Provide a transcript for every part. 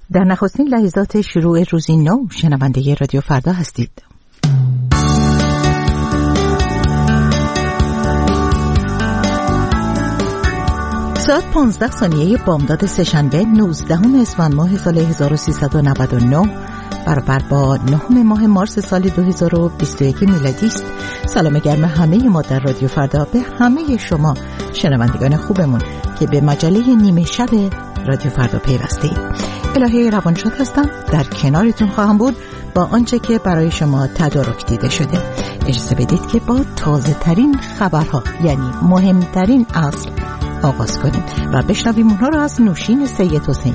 در نخستین لحظات شروع روزی نو شنونده رادیو فردا هستید. ساعت 15 بامداد سه‌شنبه 19 اسفند ماه سال 1399 برابر با 9 ماه مارس سال 2021 میلادی است. سلام گرم همه ما در رادیو فردا به همه شما شنوندگان خوبمون که به مجله نیمه شب رادیو فردا پیوستید. الهه روانشاد هستم، در کنارتون خواهم بود با آنچه که برای شما تدارک دیده شده. اجازه بدید که با تازه ترین خبرها، یعنی مهمترین اصل آغاز کنیم و بشنویم اونها را از نوشین سید حسینی.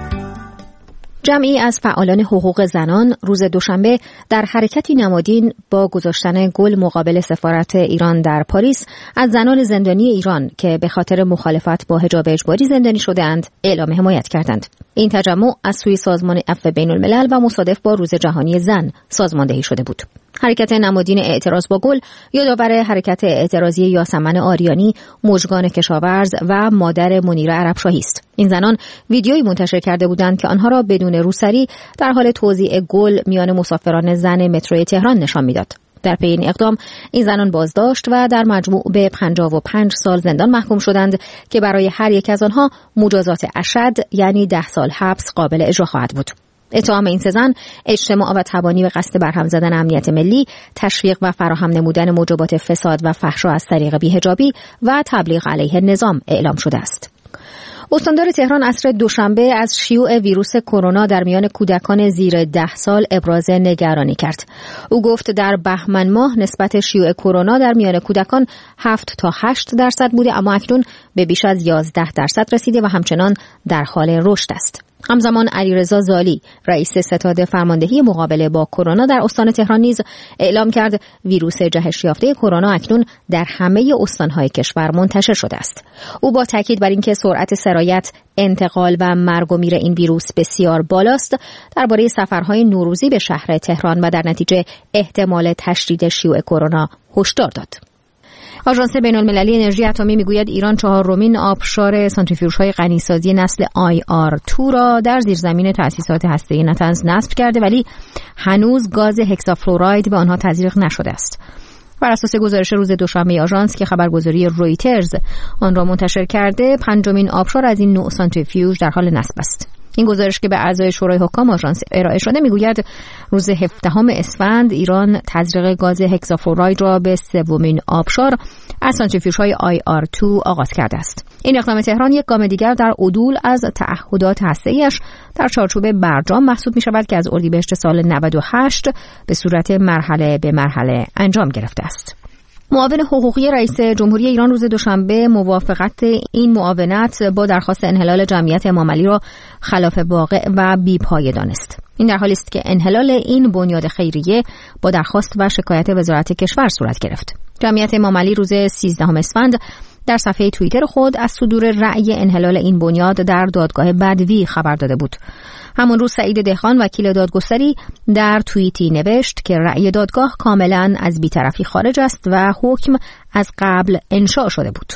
جمعی از فعالان حقوق زنان روز دوشنبه در حرکتی نمادین با گذاشتن گل مقابل سفارت ایران در پاریس از زنان زندانی ایران که به خاطر مخالفت با حجاب اجباری زندانی شده‌اند اعلام حمایت کردند. این تجمع از سوی سازمان عفو بین‌الملل و مصادف با روز جهانی زن سازماندهی شده بود. حرکت نمادین اعتراض با گل یادآور حرکت اعتراضی یاسمن آریانی، مژگان کشاورز و مادر منیر عربشاهی است. این زنان ویدیویی منتشر کرده بودند که آنها را بدون روسری در حال توزیع گل میان مسافران زن مترو تهران نشان میداد. در پی این اقدام این زنان بازداشت و در مجموع به 55 سال زندان محکوم شدند که برای هر یک از آنها مجازات اشد یعنی 10 سال حبس قابل اجرا خواهد بود. اتهام این سه زن اجتماع و تبانی به قصد برهم زدن امنیت ملی، تشویق و فراهم نمودن موجبات فساد و فحشا از طریق بی‌حجابی و تبلیغ علیه نظام اعلام شده است. استاندار تهران عصر دوشنبه از شیوع ویروس کرونا در میان کودکان زیر 10 سال ابراز نگرانی کرد. او گفت در بهمن ماه نسبت شیوع کرونا در میان کودکان 7 تا 8% بوده، اما اکنون به بیش از 11% رسیده و همچنان در حال رشد است. همزمان علیرضا زالی رئیس ستاد فرماندهی مقابله با کرونا در استان تهران نیز اعلام کرد ویروس جهش یافته کرونا اکنون در همه استان‌های کشور منتشر شده است. او با تاکید بر اینکه سرعت سرایت، انتقال و مرگ و میر این ویروس بسیار بالاست، درباره سفرهای نوروزی به شهر تهران و در نتیجه احتمال تشدید شیوع کرونا هشدار داد. آژانس بین‌المللی انرژی اتمی میگوید ایران 4مین آبشار سانتریفیوژهای غنیسازی نسل IR2 را در زیرزمین تأسیسات هسته‌ای نتنز نصب کرده، ولی هنوز گاز هکسافلوراید به آنها تزریق نشده است. بر اساس گزارش روز دوشنبه آژانس که خبرگزاری رویترز آن را منتشر کرده، 5مین آبشار از این نوع سانتریفیوژ در حال نصب است. این گزارش که به اعضای شورای حکام آژانس ارائه شده میگوید روز 17 اسفند ایران تزریق گاز هکسافلوراید را به 3مین آبشار از سانتریفیوژهای IR2 آغاز کرده است. این اقدام تهران یک گام دیگر در عدول از تعهدات هسته‌ایش در چارچوب برجام محسوب می‌شود که از اردیبهشت سال 98 به صورت مرحله به مرحله انجام گرفته است. معاون حقوقی رئیس جمهوری ایران روز دوشنبه موافقت این معاونت با درخواست انحلال جمعیت امامعلی را خلاف واقع و بی‌پایه دانست. این در حالی است که انحلال این بنیاد خیریه با درخواست و شکایت وزارت کشور صورت گرفت. جمعیت امامعلی روز 13 اسفند در صفحه توییتر خود از صدور رأی انحلال این بنیاد در دادگاه بدوی خبر داده بود. همون روز سعید دهقان وکیل دادگستری در توییتی نوشت که رأی دادگاه کاملا از بی‌طرفی خارج است و حکم از قبل انشاء شده بود.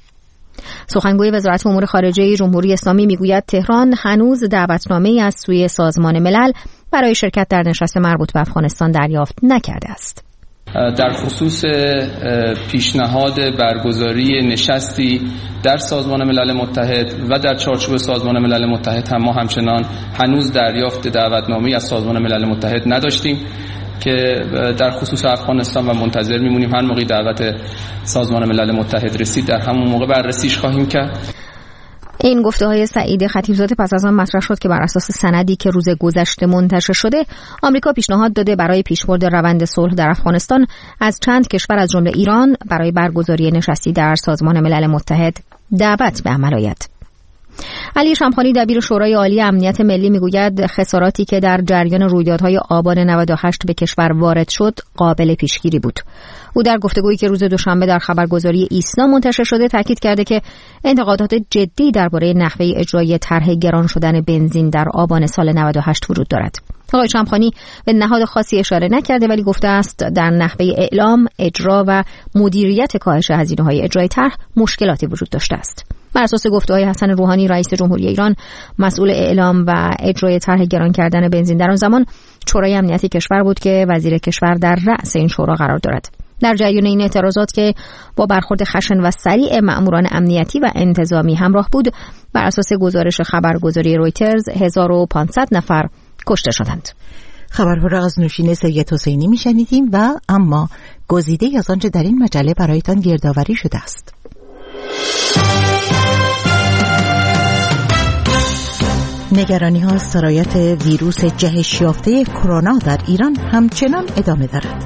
سخنگوی وزارت امور خارجه جمهوری اسلامی میگوید تهران هنوز دعوتنامه‌ای از سوی سازمان ملل برای شرکت در نشست مربوط به افغانستان دریافت نکرده است. در خصوص پیشنهاد برگزاری نشستی در سازمان ملل متحد و در چارچوب سازمان ملل متحد هم ما همچنان هنوز دریافت دعوتنامه‌ای از سازمان ملل متحد نداشتیم که در خصوص افغانستان و منتظر میمونیم هر موقع دعوت سازمان ملل متحد رسید در همون موقع بررسیش خواهیم کرد. این گفته‌های سعید خطیبزاده پس از آن مطرح شد که بر اساس سندی که روز گذشته منتشر شده، آمریکا پیشنهاد داده برای پیشبرد روند صلح در افغانستان از چند کشور از جمله ایران برای برگزاری نشستی در سازمان ملل متحد دعوت به عمل آید. علی شمخانی دبیر شورای عالی امنیت ملی میگوید خساراتی که در جریان رویدادهای آبان 98 به کشور وارد شد قابل پیشگیری بود. او در گفتگویی که روز دوشنبه در خبرگزاری ایسنا منتشر شده تاکید کرده که انتقادات جدی درباره نحوه اجرای طرح گران شدن بنزین در آبان سال 98 وجود دارد. آقای شمخانی به نهاد خاصی اشاره نکرده ولی گفته است در نحوه اعلام، اجرا و مدیریت کاهش هزینه‌های اجرای طرح مشکلاتی وجود داشته است. بر اساس گفته‌های حسن روحانی رئیس جمهوری ایران مسئول اعلام و اجرای طرح گران کردن بنزین در آن زمان شورای امنیتی کشور بود که وزیر کشور در رأس این شورا قرار دارد. در جریان این اعتراضات که با برخورد خشن و سریع مأموران امنیتی و انتظامی همراه بود، بر اساس گزارش خبرگزاری رویترز 1500 نفر کشته شدند. خبرها را از نوشین سید حسینی میشنیدیم و اما گزیده از آنچه در این مجله برایتان گردآوری شده است. نگرانی ها از سرایت ویروس جهش یافته کرونا در ایران همچنان ادامه دارد.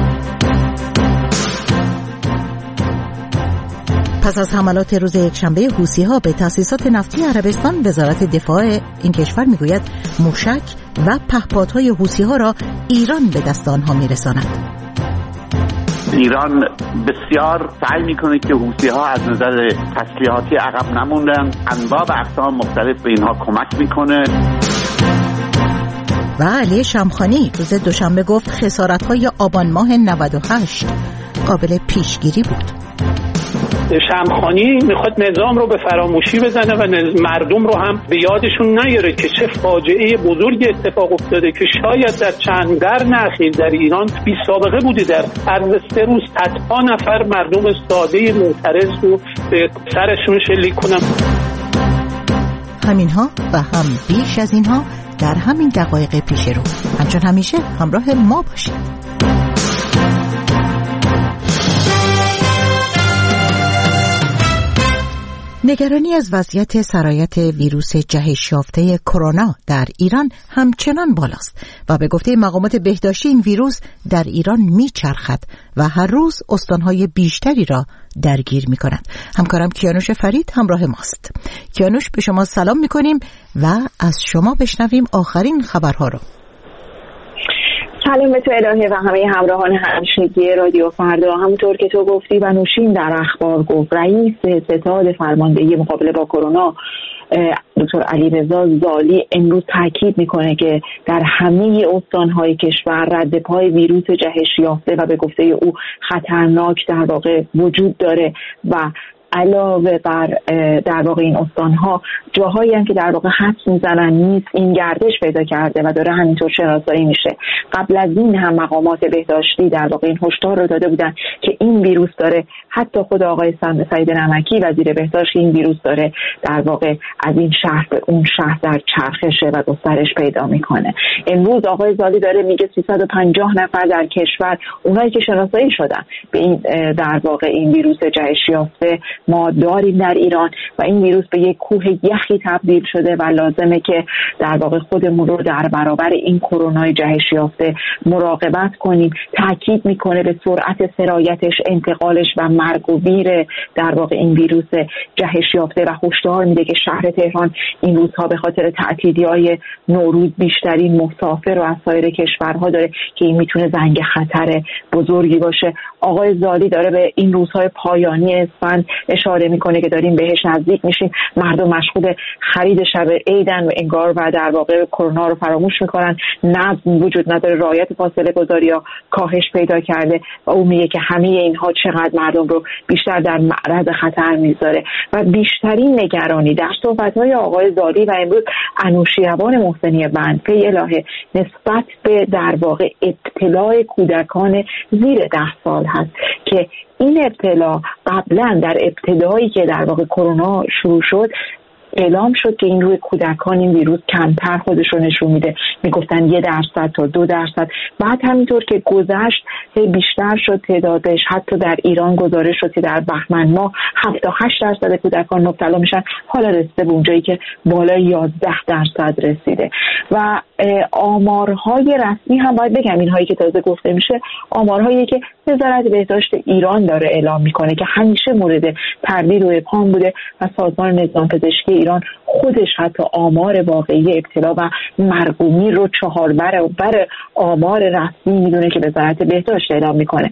پس از حملات روز یکشنبه حوثی‌ها به تأسیسات نفتی عربستان، وزارت دفاع این کشور میگوید موشک و پهپادهای حوثی‌ها را ایران به دست آنها میرساند. ایران بسیار سعی میکنه که حوثی‌ها از نظر تسلیحاتی عقب نموندن، انواع و اقسام مختلف به اینها کمک میکنه. و علی شمخانی روز دوشنبه گفت خسارت‌های آبان ماه 98 قابل پیشگیری بود. شمخانی میخواد نظام رو به فراموشی بزنه و مردم رو هم به یادشون نیاره که چه فاجعه بزرگی اتفاق افتاده که شاید در چند قرن اخیر در ایران بی سابقه بوده. در عرض 3 روز صدها نفر مردم ساده معترض رو به سرشون شلیک کنن. همینها و هم بیش از اینها در همین دقایق پیش رو. همچون همیشه همراه ما باشید. نگرانی از وضعیت سرایت ویروس جهش یافته کرونا در ایران همچنان بالاست و به گفته مقامات بهداشتی این ویروس در ایران میچرخد و هر روز استانهای بیشتری را درگیر می‌کند. همکارم کیانوش فرید همراه ماست. کیانوش، به شما سلام می‌کنیم و از شما بشنویم آخرین خبرها رو. سلام به تو الهه و همه همراهان همیشگی رادیو فردا. همونطور که تو گفتی و نوشین در اخبار گفت، رئیس ستاد فرماندهی مقابله با کرونا دکتر علیرضا زالی امروز تاکید میکنه که در همه استانهای کشور رد پای ویروس جهش یافته و به گفته او خطرناک در واقع وجود داره و علاوه بر در واقع این استانها جاهایی هم که در واقع حدس میزنن نیست این گردش پیدا کرده و داره همینطور شناسایی میشه. قبل از این هم مقامات بهداشتی در واقع این هشدار رو داده بودن که این ویروس داره، حتی خود آقای سعید نمکی وزیر بهداشت این ویروس داره در واقع از این شهر به اون شهر در چرخشه و گسترش پیدا میکنه. امروز آقای زالی داره میگه 350 نفر در کشور اونایی که شناسایی شدن به این در واقع این ویروس جهش یافته ما داریم در ایران و این ویروس به یک کوه یخی تبدیل شده و لازمه که در واقع خودمون رو در برابر این کرونای جهش یافته مراقبت کنیم. تاکید میکنه به سرعت سرایتش، انتقالش و مرگ و میر در واقع این ویروس جهش یافته و هشدار میده که شهر تهران این روزها به خاطر تعطیلی‌های نوروز بیشترین مسافر رو از سایر کشورها داره که این میتونه زنگ خطر بزرگی باشه. آقای زالی داره به این روزهای پایانی اسفند اشاره میکنه که داریم بهش نزدیک میشیم. مردم مشغول خرید شب عیدن و انگار و در واقع کرونا رو فراموش میکنن. نظم وجود نداره، رعایت فاصله گذاری ها کاهش پیدا کرده و او میگه که همه اینها چقدر مردم رو بیشتر در معرض خطر میذاره و بیشترین نگرانی در صحبت‌های آقای زالی و امروز انوشیروان محسنی بند پی الهه نسبت به در واقع ابتلاع کودکان زیر 10 سال هست که این ابتلا قبلا در ابتدایی که در واقع کرونا شروع شد اعلام شد که این روی کودکان این ویروس کمتر خودش رو نشون میده، میگفتن 1% تا 2%. بعد همینطور که گذشت بیشتر شد تعدادش. حتی در ایران گزارش شد که در بهمن ماه 7-8% کودکان مبتلا میشن، حالا رسیده به اونجایی که بالای 11% رسیده. و آمارهای رسمی هم باید بگم اینهایی که تازه گفته میشه آمارهایی که وزارت بهداشت ایران داره اعلام میکنه که همیشه مورد تردید و ابهام بوده و سازمان نظام پزشکی ایران خودش حتی آمار واقعی ابتلا و مرگ و میر رو 4 برابر آمار رسمی میدونه که وزارت بهداشت اعلام میکنه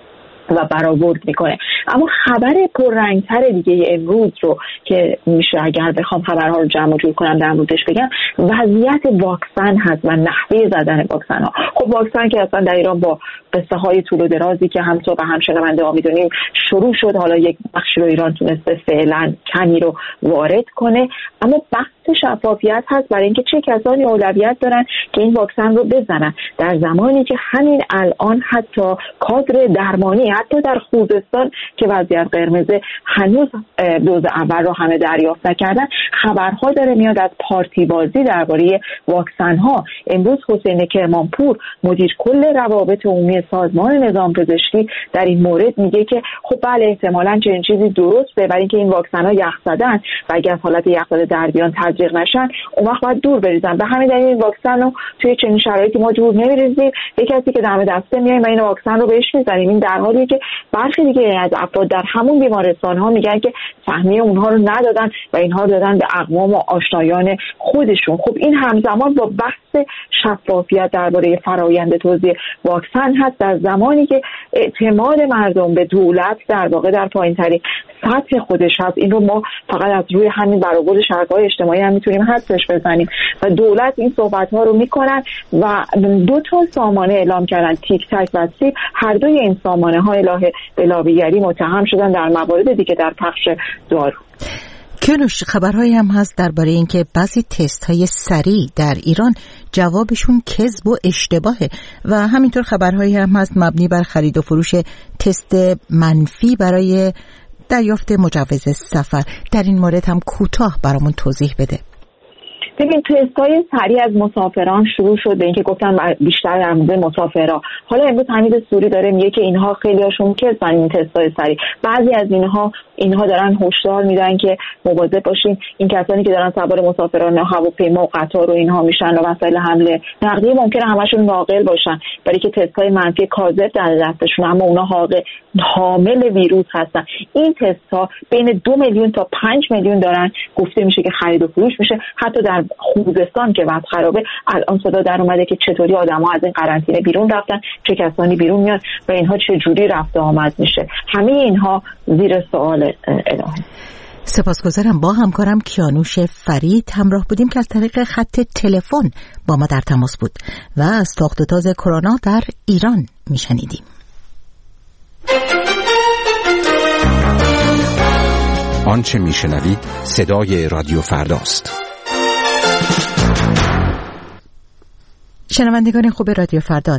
و برآورد میکنه. اما خبر پررنگتر دیگه امروز رو که میشه اگر بخوام خبرها رو جمع جور کنم در موردش بگم، وضعیت واکسن هست و نحوه زدن واکسن ها. خب واکسن که اصلا در ایران با قصه های طول و درازی که هم تو و هم شنونده ها میدونیم شروع شد. حالا یک بخشی رو ایران تونسته فعلا کمی رو وارد کنه، اما بحث شفافیت هست برای اینکه چه کسانی اولویت دارن که این واکسن رو بزنن، در زمانی که همین الان حتی کادر درمانی حتی در خوزستان که وضعیت قرمزه هنوز دوز اول رو همه دریافت نکردن. خبرها داره میاد از پارتی بازی درباره واکسن ها. امروز حسین کرمانپور مدیر کل روابط عمومی سازمان نظام پزشکی در این مورد میگه که خب بله احتمالاً چنین چیزی درسته، برای اینکه این واکسن ها یخ زدن و اگر حالت یخ زده در بیان تزریق نشن اون وقت باید دور بریزن. به همین دلیل این واکسن رو توی چنین شرایطی ما دور نمیریزیم، یک کسی که دم دسته میایم و این واکسن رو بهش میزنیم. این در حالیه که برخی دیگه از افراد در همون بیمارستان ها میگن که سهمیه اونها رو ندادن و اینها دادن به اقوام و آشنایان خودشون. خب این همزمان با بحث شفافیت درباره فرآیند توزیع واکسن هست، در زمانی که اعتماد مردم به دولت در واقع در پایین‌ترین سطح خودش هست. این رو ما فقط از روی همین برآورد شبکه‌های اجتماعی هم میتونیم حدسش بزنیم و دولت این صحبت‌ها رو میکنن و 2 سامانه اعلام کردن، تیک تاک و سیب. هر دوی این سامانه‌ها الهه به لابیگری متهم شدن در موارد دیگه در پخش دارو. کیانوش، خبرهایی هم هست درباره اینکه بعضی تست‌های سریع در ایران جوابشون کذب و اشتباهه و همینطور خبرهایی هم هست مبنی بر خرید و فروش تست منفی برای دریافت مجوز سفر. در این مورد هم کوتاه برامون توضیح بده. ببین تست‌های سریع از مسافران شروع شد به اینکه گفتن بیشتر در مورد مسافرها. حالا امروز حمید سوری داره میگه که اینها خیلی هاشون کذبن این تست‌های سریع. بعضی از اینها دارن هشدار میدن که مواظب باشین، این کسانی که دارن سوار مسافران هواپیما و قطار و اینها میشن و وسایل حمل نقلیه ممکنه همشون ناقل باشن، برای که تست‌های منفی کاذب در دستشون اما اونها حامل ویروس هستن. این تست‌ها بین 2 میلیون تا 5 میلیون دارن گفته میشه که خرید و فروش میشه. حتی در خوزستان که وضع خرابه الان صدا در اومده که چطوری آدم‌ها از این قرنطینه بیرون رفتن، چه کسانی بیرون میان و اینها چه جوری رفت و آمد میشه. همه اینها زیر سوال الهه. سپاسگزارم. با همکارم کیانوش فرید همراه بودیم که از طریق خط تلفن با ما در تماس بود و از تاخت و تاز کرونا در ایران میشنیدیم. آنچه میشنوید صدای رادیو فرداست. شنوندگان خوب رادیو فردا،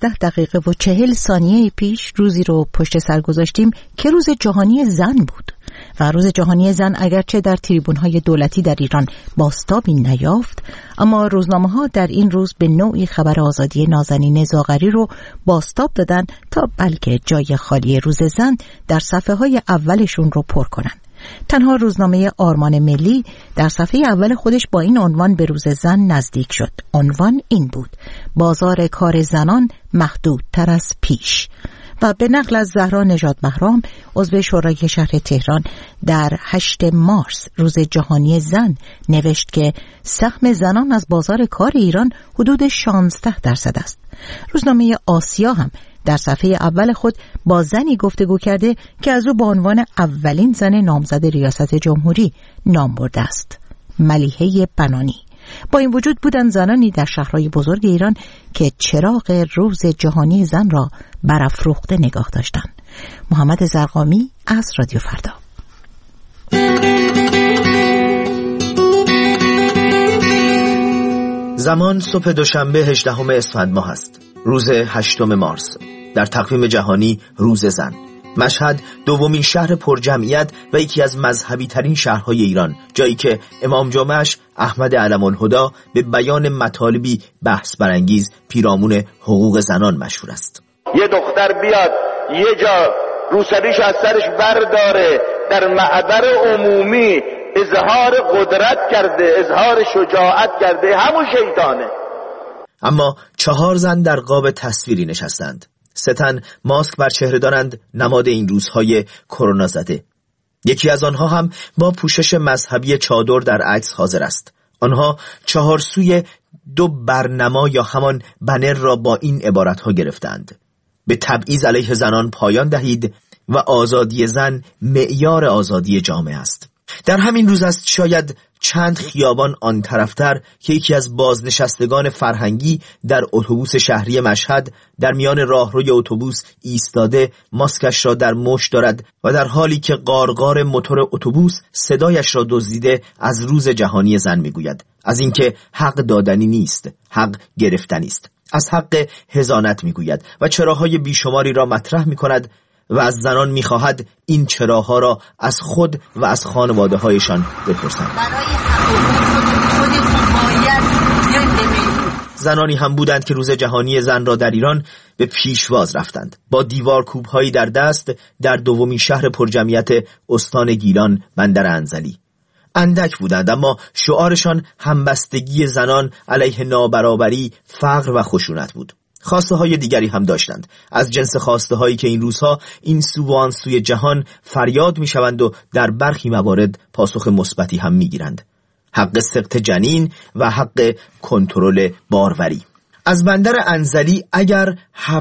12:40 پیش روزی رو پشت سر گذاشتیم که روز جهانی زن بود و روز جهانی زن اگرچه در تریبون‌های دولتی در ایران بازتابی نیافت، اما روزنامه‌ها در این روز به نوعی خبر آزادی نازنین زاغری رو بازتاب دادن تا بلکه جای خالی روز زن در صفحه‌های اولشون رو پر کنن. تنها روزنامه آرمان ملی در صفحه اول خودش با این عنوان به روز زن نزدیک شد. عنوان این بود: بازار کار زنان محدودتر از پیش. و به نقل از زهرا نژاد بهرام عضو شورای شهر تهران در 8 مارس روز جهانی زن نوشت که سهم زنان از بازار کار ایران حدود 16% است. روزنامه آسیا هم در صفحه اول خود با زنی گفتگو کرده که از او با عنوان اولین زن نامزد ریاست جمهوری نام برده است: ملیحه بنانی. با این وجود بودن زنانی در شهرهای بزرگ ایران که چراغ روز جهانی زن را برافروخته نگاه داشتند. محمد زرقامی از رادیو فردا. زمان صبح دوشنبه 18 اسفند ماه است. روز 8 مارس در تقویم جهانی روز زن. مشهد دومین شهر پرجمعیت و یکی از مذهبی ترین شهرهای ایران، جایی که امام جمعه‌اش احمد علم‌الهدی به بیان مطالبی بحث برانگیز پیرامون حقوق زنان مشهور است. یه دختر بیاد یه جا روسریش از سرش برداره، در معبر عمومی اظهار قدرت کرده، اظهار شجاعت کرده، همون شیطانه. اما 4 زن در قاب تصویری نشستند. 3 تن ماسک بر چهره دارند، نماد این روزهای کرونا زده. یکی از آنها هم با پوشش مذهبی چادر در عکس حاضر است. آنها 4 سوی 2 برنما یا همان بنر را با این عبارتها گرفتند: به تبعیض علیه زنان پایان دهید و آزادی زن معیار آزادی جامعه است. در همین روز است شاید چند خیابان آن طرفتر که یکی از بازنشستگان فرهنگی در اتوبوس شهری مشهد در میان راهروی اتوبوس ایستاده، ماسکش را در مشت دارد و در حالی که قارقار موتور اتوبوس صدایش را دزدیده از روز جهانی زن میگوید، از اینکه حق دادنی نیست، حق گرفتنی است. از حق حضانت میگوید و چراهای بیشماری را مطرح میکند و از زنان میخواهد این چراها را از خود و از خانواده هایشان بپرسند. زنانی هم بودند که روز جهانی زن را در ایران به پیشواز رفتند، با دیوارکوب هایی در دست در دومین شهر پرجمعیت استان گیلان، بندر انزلی. اندک بودند اما شعارشان همبستگی زنان علیه نابرابری، فقر و خشونت بود. خواسته های دیگری هم داشتند، از جنس خواسته هایی که این روزها این سو و آن سوی جهان فریاد می شوند و در برخی موارد پاسخ مثبتی هم می گیرند. حق سقط جنین و حق کنترل باروری. از بندر انزلی اگر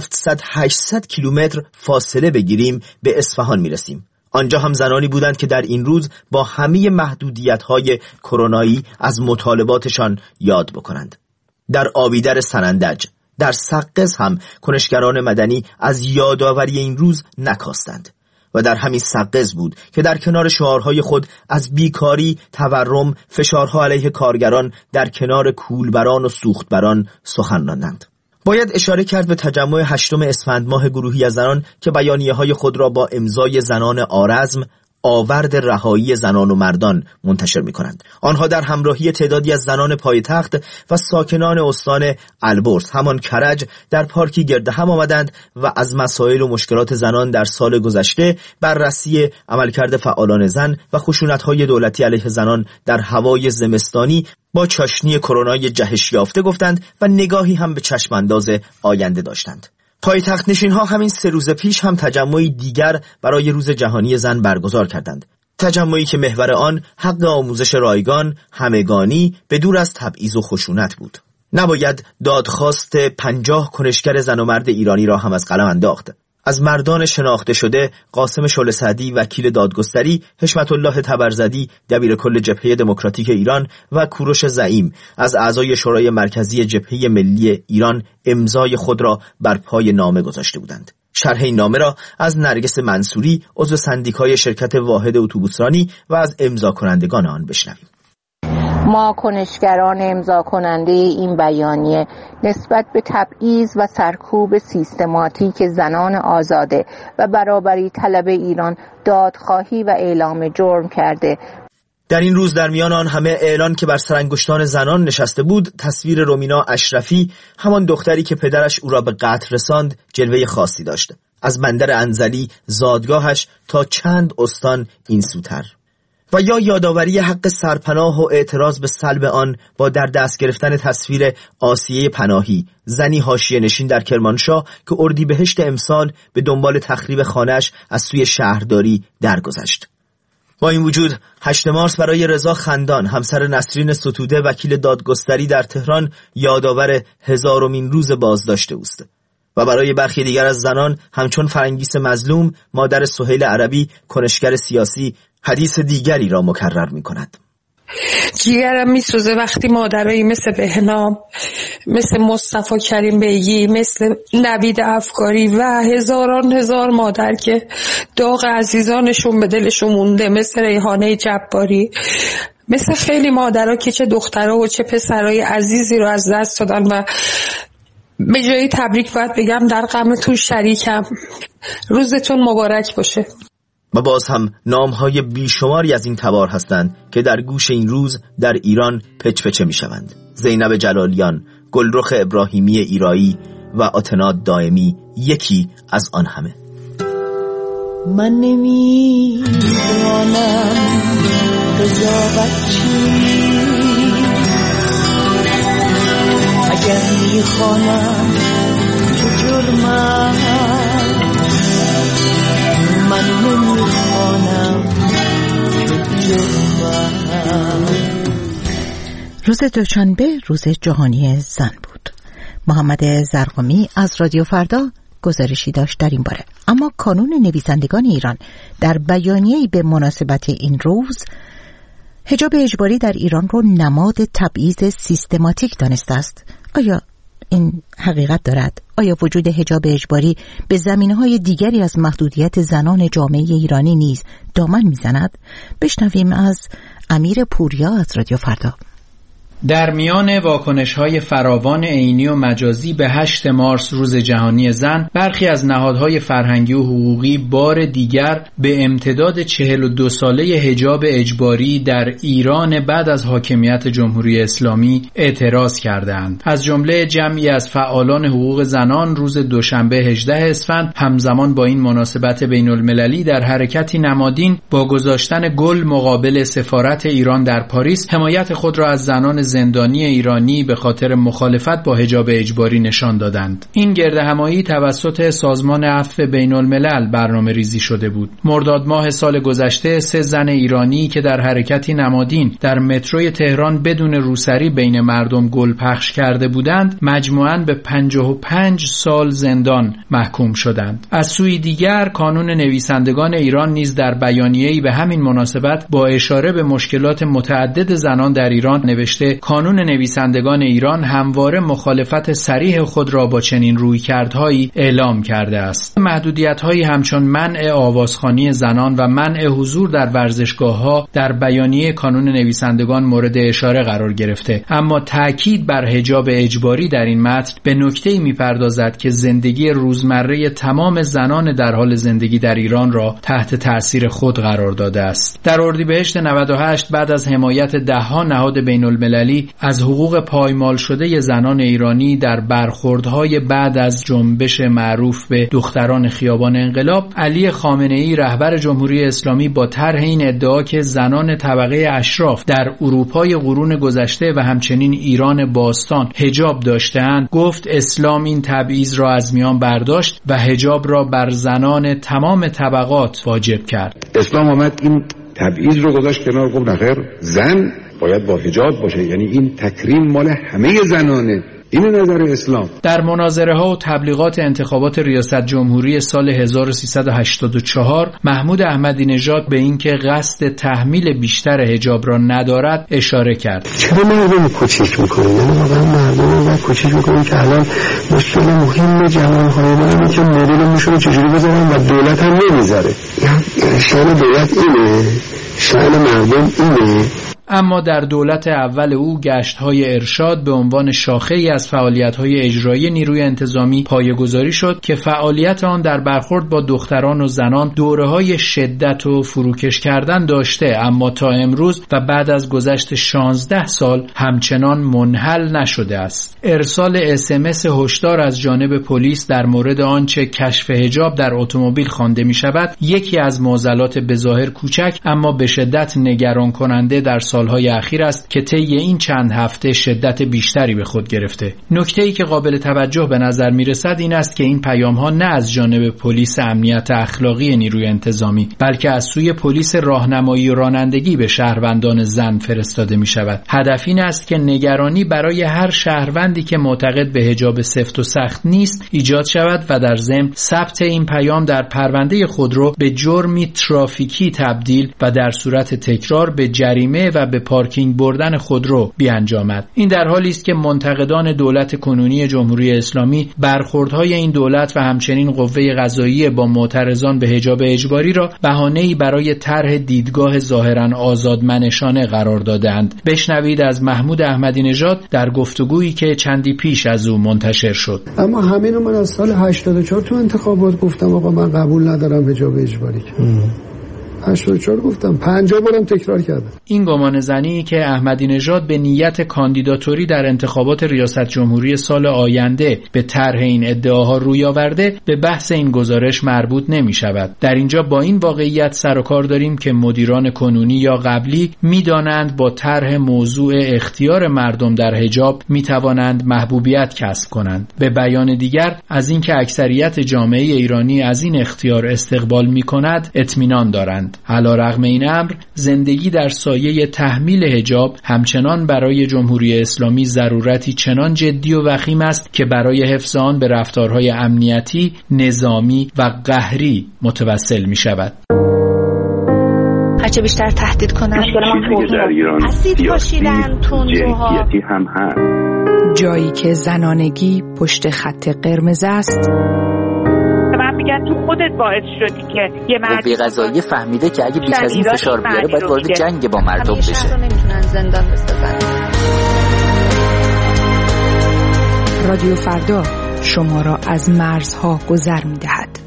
700-800 کیلومتر فاصله بگیریم به اصفهان می رسیم. آنجا هم زنانی بودند که در این روز با همه محدودیت‌های کرونایی از مطالباتشان یاد بکنند. در آبیدر سنندج، در سقز هم کنشگران مدنی از یادآوری این روز نکاستند و در همین سقز بود که در کنار شعارهای خود از بیکاری، تورم، فشارها علیه کارگران در کنار کولبران و سوختبران سخن راندند. باید اشاره کرد به تجمع 8 اسفند ماه گروهی از زنان که بیانیه‌های خود را با امضای زنان آرزم، آورد رهایی زنان و مردان منتشر می‌کنند. آنها در همراهی تعدادی از زنان پایتخت و ساکنان استان البرز، همان کرج، در پارکی گرد هم آمدند و از مسائل و مشکلات زنان در سال گذشته، بررسی عملکرد فعالان زن و خشونت‌های دولتی علیه زنان در هوای زمستانی با چاشنی کرونای جهش یافته گفتند و نگاهی هم به چشمانداز آینده داشتند. پایتخت نشین ها همین 3 روز پیش هم تجمعی دیگر برای روز جهانی زن برگزار کردند. تجمعی که محور آن حق آموزش رایگان، همگانی، بدور از تبعیض و خشونت بود. نباید دادخواست 50 کنشگر زن و مرد ایرانی را هم از قلم انداخت. از مردان شناخته شده قاسم شعله سعدی وکیل دادگستری، حشمت الله تبرزدی دبیر کل جبهه دموکراتیک ایران و کوروش زعیم از اعضای شورای مرکزی جبهه ملی ایران امضای خود را بر پای نامه گذاشته بودند. شرح این نامه را از نرگس منصوری عضو سندیکای شرکت واحد اتوبوسرانی و از امضا کنندگان آن بشنویم. ما کنشگران امضا کننده این بیانیه نسبت به تبعیض و سرکوب سیستماتیک زنان آزاده و برابری طلب ایران دادخواهی و اعلام جرم کرده. در این روز در میان آن همه اعلان که بر سرانگشتان زنان نشسته بود، تصویر رومینا اشرفی، همان دختری که پدرش او را به قتل رساند، جلوه خاصی داشت. از بندر انزلی زادگاهش تا چند استان این سوتر. و یا یادآوری حق سرپناه و اعتراض به سلب آن با در دست گرفتن تصویر آسیه پناهی، زنی حاشیه نشین در کرمانشاه که اردیبهشت امسال به دنبال تخریب خانه‌اش از سوی شهرداری درگذشت. با این وجود 8 مارس برای رضا خندان، همسر نسرین ستوده وکیل دادگستری در تهران، یادآور 1000مین روز بازداشت اوست و برای برخی دیگر از زنان همچون فرنگیس مظلوم، مادر سهیل عربی کنشگر سیاسی، حدیث دیگری را مکرر می کند. جیگرم می سوزه وقتی مادرایی مثل بهنام، مثل مصطفی کریم بیگی، مثل نوید افکاری و هزار مادر که داغ عزیزانشون به دلشون مونده، مثل ریحانه جباری، مثل خیلی مادرها که چه دخترها و چه پسرای عزیزی رو از دست دادن و به جای تبریک باید بگم در غمتون شریکم. روزتون مبارک باشه. و باز هم نامهای بیشماری از این تبار هستند که در گوش این روز در ایران پچپچه می شوند. زینب جلالیان، گلرخ ابراهیمی ایرایی و آتناد دائمی یکی از آن همه. من نمی دانم قضاوت چیست، اگر می خوانم که جرمم، من نمی خوانم که جرمم. روز دوشنبه روز جهانی زن بود. محمد زرقمی از رادیو فردا گزارشی داشت در این باره. اما کانون نویسندگان ایران در بیانیه‌ای به مناسبت این روز حجاب اجباری در ایران رو نماد تبعیض سیستماتیک دانسته است. آیا این حقیقت دارد؟ آیا وجود حجاب اجباری به زمینه‌های دیگری از محدودیت زنان جامعه ایرانی نیز دامن میزند؟ بشنویم از امیر پوریا از رادیو فردا. در میان واکنش‌های فراوان عینی و مجازی به 8 مارس روز جهانی زن، برخی از نهادهای فرهنگی و حقوقی بار دیگر به امتداد 42 ساله حجاب اجباری در ایران بعد از حاکمیت جمهوری اسلامی اعتراض کردند. از جمله جمعی از فعالان حقوق زنان روز دوشنبه 18 اسفند همزمان با این مناسبت بین‌المللی در حرکتی نمادین با گذاشتن گل مقابل سفارت ایران در پاریس حمایت خود را از زنان زندانی ایرانی به خاطر مخالفت با حجاب اجباری نشان دادند. این گردهمایی توسط سازمان عفو بین‌الملل برنامه‌ریزی شده بود. مرداد ماه سال گذشته 3 زن ایرانی که در حرکتی نمادین در متروی تهران بدون روسری بین مردم گل پخش کرده بودند، مجموعاً به 55 سال زندان محکوم شدند. از سوی دیگر کانون نویسندگان ایران نیز در بیانیه‌ای به همین مناسبت با اشاره به مشکلات متعدد زنان در ایران نوشته: کانون نویسندگان ایران همواره مخالفت صریح خود را با چنین رویکردهایی اعلام کرده است. محدودیت‌هایی همچون منع آوازخوانی زنان و منع حضور در ورزشگاه‌ها در بیانیه کانون نویسندگان مورد اشاره قرار گرفته، اما تأکید بر حجاب اجباری در این متن به نکته‌ای می‌پردازد که زندگی روزمره تمام زنان در حال زندگی در ایران را تحت تأثیر خود قرار داده است. در اردیبهشت 98 بعد از حمایت ده‌ها نهاد بین‌المللی از حقوق پایمال شده زنان ایرانی در برخوردهای بعد از جنبش معروف به دختران خیابان انقلاب، علی خامنه‌ای رهبر جمهوری اسلامی با طرح این ادعا که زنان طبقه اشراف در اروپای قرون گذشته و همچنین ایران باستان حجاب داشته‌اند، گفت اسلام این تبعیض را از میان برداشت و حجاب را بر زنان تمام طبقات واجب کرد. اسلام آمد این تبعیض رو گذاشت کنار، گفت نخیر، زن باید با حجاب باشه، یعنی این تکریم مال همه زنانه. این نظر اسلام. در مناظره ها و تبلیغات انتخابات ریاست جمهوری سال 1384 محمود احمدی نژاد به اینکه قصد تحمیل بیشتر حجاب را ندارد اشاره کرد. چرا مردم کوچیک میکنیم؟ یعنی واقعا مردم رو کوچیک میکنیم که الان مشکل مهم جوانهای ما اینه که مدل موشون رو چجوری بذارن و دولت هم نمیذاره. شأن دولت اینه، شأن مردم اینه. اما در دولت اول او گشت‌های ارشاد به عنوان شاخه‌ای از فعالیت‌های اجرایی نیروی انتظامی پایه‌گذاری شد که فعالیت آن در برخورد با دختران و زنان دوره‌های شدت و فروکش کردن داشته، اما تا امروز و بعد از گذشت 16 سال همچنان منحل نشده است. ارسال SMS هشدار از جانب پلیس در مورد آنچه کشف حجاب در اتومبیل خوانده می‌شود، یکی از معضلات بظاهر کوچک اما به شدت نگران کننده در سالهای اخیر است که طی این چند هفته شدت بیشتری به خود گرفته. نکته‌ای که قابل توجه به نظر می‌رسد این است که این پیام‌ها نه از جانب پلیس امنیت اخلاقی نیروی انتظامی، بلکه از سوی پلیس راهنمایی و رانندگی به شهروندان زن فرستاده می‌شود. هدف این است که نگرانی برای هر شهروندی که معتقد به حجاب سفت و سخت نیست ایجاد شود و در ضمن ثبت این پیام در پرونده خودرو به جرمی ترافیکی تبدیل و در صورت تکرار به جریمه و به پارکینگ بردن خودرو بیانجامد. این در حالی است که منتقدان دولت کنونی جمهوری اسلامی برخوردهای این دولت و همچنین قوه قضاییه با معترضان به حجاب اجباری را بهانه‌ای برای طرح دیدگاه ظاهراً آزادمنشانه قرار دادند. بشنوید از محمود احمدی نژاد در گفتگویی که چندی پیش از او منتشر شد. اما همینو من از سال 84 تو انتخابات گفتم آقا من قبول ندارم حجاب اجباری. 84 گفتم، 50 بارم تکرار کردم. این گمان زنی که احمدی نژاد به نیت کاندیداتوری در انتخابات ریاست جمهوری سال آینده به طرح این ادعاها روی آورده به بحث این گزارش مربوط نمی شود. در اینجا با این واقعیت سر و کار داریم که مدیران کنونی یا قبلی می دانند با طرح موضوع اختیار مردم در حجاب می توانند محبوبیت کسب کنند. به بیان دیگر از اینکه اکثریت جامعه ایرانی از این اختیار استقبال می کند اطمینان دارند. علیرغم این امر زندگی در سایه تحمیل حجاب همچنان برای جمهوری اسلامی ضرورتی چنان جدی و وخیم است که برای حفظ آن به رفتارهای امنیتی، نظامی و قهری متوسل می شود. بچه بیشتر تهدید کنن. چیزی در ایران اسید پاشیدن، تندروها هم هست. جایی که زنانگی پشت خط قرمز است. من میگم تو خودت باعث شدی که یه مردی قضایی فهمیده که اگه بیش از این فشار بیاره باید وارد جنگ با مردم بشه. نمیتونن زندان بسازن. رادیو فردا شما را از مرزها گذر می‌دهد.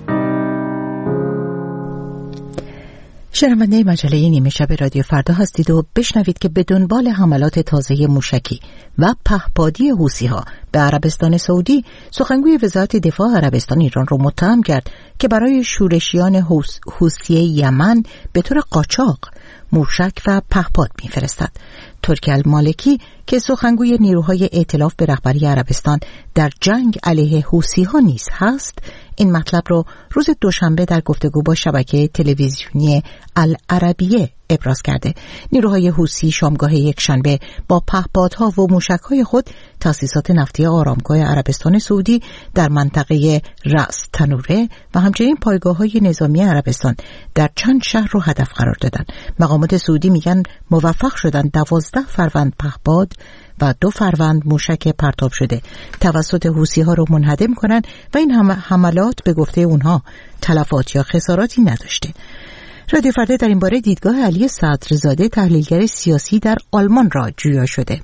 شنونده مجله نیمه شب رادیو فردا هستید و بشنوید که به دنبال حملات تازه موشکی و پهپادی حوثی‌ها به عربستان سعودی، سخنگوی وزارت دفاع عربستان ایران را متهم کرد که برای شورشیان حوثی یمن به طور قاچاق موشک و پهپاد می‌فرستد. ترکی المالکی که سخنگوی نیروهای ائتلاف به رهبری عربستان در جنگ علیه حوثی‌ها نیز هست، این مطلب رو روز دوشنبه در گفتگو با شبکه تلویزیونی العربیه ابراز کرده. نیروهای حوثی شامگاه یکشنبه با پهپادها و موشک‌های خود تأسیسات نفتی آرامگاه عربستان سعودی در منطقه رأس تنوره و همچنین پایگاه‌های نظامی عربستان در چند شهر رو هدف قرار دادن. مقامات سعودی میگن موفق شدن 12 فروند پهپاد و 2 فروند موشک پرتاب شده توسط حوثی‌ها رو منهدم کنند و این حملات به گفته اونها تلفات یا خساراتی نداشته. رادیو فردا در این باره دیدگاه علی صدرزاده تحلیلگر سیاسی در آلمان را جویا شده.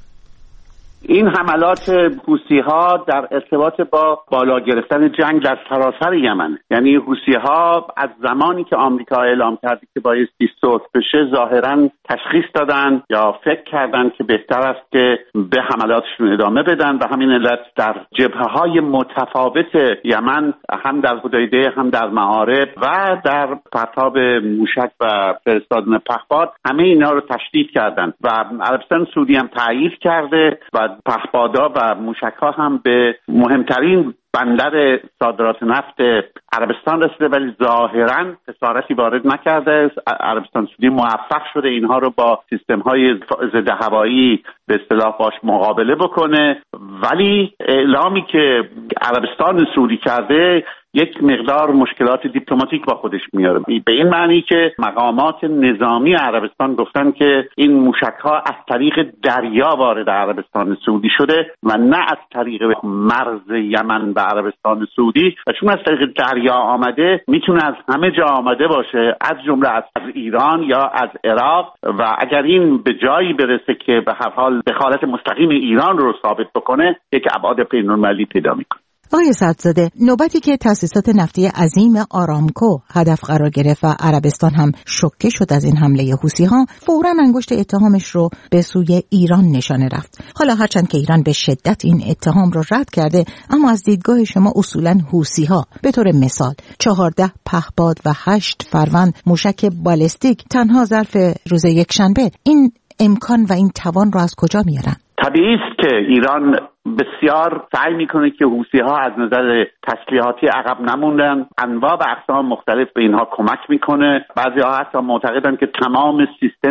این حملات حوثی‌ها در ارتباط با بالا گرفتن جنگ در سراسر یمن، یعنی حوثی‌ها از زمانی که آمریکا اعلام کرد که بایستی صلح بشه ظاهراً تشخیص دادن یا فکر کردن که بهتر است که به حملاتشون ادامه بدن و همین علت در جبهه‌های متفاوت یمن، هم در حدیده هم در معارب و در پرتاب موشک و فرستادن پهپاد، همه اینا رو تشدید کردن و عربستان سعودی هم تایید کرده و پهپادها و موشک‌ها هم به مهمترین بندر صادرات نفت عربستان رسیده، ولی ظاهراً خسارتی وارد نکرده. عربستان سعودی موفق شده اینها رو با سیستم‌های ضد هوایی به اصطلاح باش مقابله بکنه، ولی اعلامی که عربستان سعودی کرده یک مقدار مشکلات دیپلماتیک با خودش میاره، به این معنی که مقامات نظامی عربستان گفتن که این موشک‌ها از طریق دریا وارد عربستان سعودی شده و نه از طریق مرز یمن و عربستان سعودی، و چون از طریق دریا آمده میتونه از همه جا آمده باشه، از جمله از ایران یا از عراق، و اگر این به جایی برسه که به هر حال دخالت مستقیم ایران رو ثابت بکنه، یک ابعاد بین‌المللی پیدا میکنه. آقای صدرزاده، نوبتی که تأسیسات نفتی عظیم آرامکو هدف قرار گرفت و عربستان هم شوکه شد از این حمله حوثی‌ها، فوراً انگشت اتهامش رو به سوی ایران نشانه رفت. حالا هرچند که ایران به شدت این اتهام رو رد کرده، اما از دیدگاه شما اصولاً حوثی‌ها به طور مثال 14 پهپاد و 8 فروند موشک بالستیک تنها ظرف روز یکشنبه، این امکان و این توان رو از کجا میارن؟ طبیعی است که ایران بسیار سعی میکنه که حوثی‌ها از نظر تسلیحاتی عقب نموندن، انواع و اقسام مختلف به اینها کمک میکنه. بعضی‌ها حتی معتقدن که تمام سیستم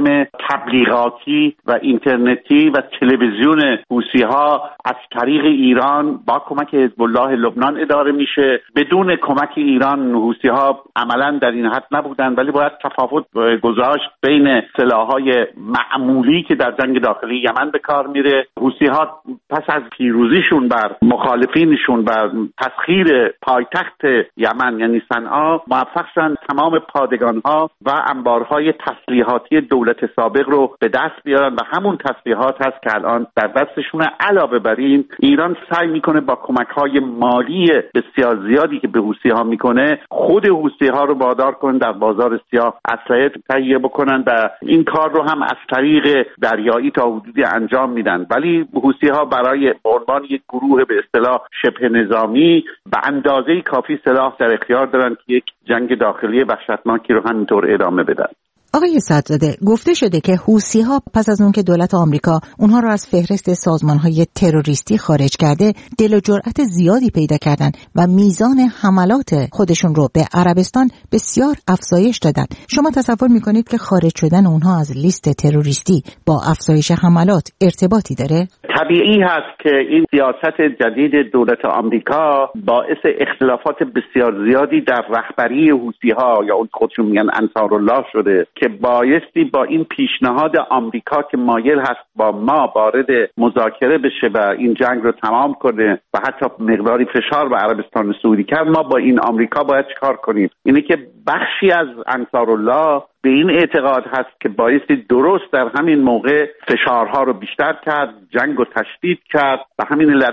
تبلیغاتی و اینترنتی و تلویزیون حوثی‌ها از طریق ایران با کمک حزب الله لبنان اداره میشه. بدون کمک ایران حوثی‌ها عملاً در این حد نبودن، ولی باید تفاوت گذاشت بین سلاح‌های معمولی که در جنگ داخلی یمن به کار میره. حوثی‌ها پس از پیروزیشون بر مخالفینشون و تسخیر پایتخت یمن یعنی صنعا، موفق شدن تمام پادگان‌ها و انبارهای تسلیحاتی دولت سابق رو به دست بیارن و همون تسلیحات هست که الان در دستشونه. علاوه بر این، ایران سعی میکنه با کمک‌های مالی بسیار زیادی که به حوثی‌ها میکنه، خود حوثی‌ها رو وادار کنه در بازار سیاه اسلحه تهیه بکنن و این کار رو هم از طریق دریایی تا حدودی انجام میدن. ولی حوثی‌ها برای عنوان یک گروه به اصطلاح شبه نظامی به اندازه کافی سلاح در اختیار دارن که یک جنگ داخلی وحشتناکی رو همینطور ادامه بدن. آقای صدرزاده، گفته شده که حوثی‌ها پس از اون که دولت آمریکا اونها رو از فهرست سازمان‌های تروریستی خارج کرده، دل و جرأت زیادی پیدا کردن و میزان حملات خودشون رو به عربستان بسیار افزایش دادن. شما تصور می‌کنید که خارج شدن اونها از لیست تروریستی با افزایش حملات ارتباطی داره؟ طبیعی هست که این سیاست جدید دولت آمریکا باعث اختلافات بسیار زیادی در رهبری حوثی‌ها یا اون خودشون میگن انصارالله شده که بایستی با این پیشنهاد آمریکا که مایل هست با ما وارد مذاکره بشه و این جنگ رو تمام کنه و حتی مقداری فشار به عربستان سعودی کرد، ما با این آمریکا باید چیکار کنیم؟ اینه که بخشی از انصارالله به این اعتقاد هست که بایستی درست در همین موقع فشارها رو بیشتر کرد، جنگ رو تشدید کرد و همین علت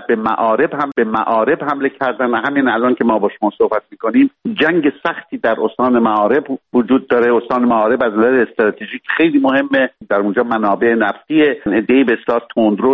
به معارب حمله کردن و همین الان که ما با شما صحبت میکنیم جنگ سختی در استان معارب وجود داره. استان معارب از نظر استراتژیک خیلی مهمه، در اونجا منابع نفتی ایده به اصطلاح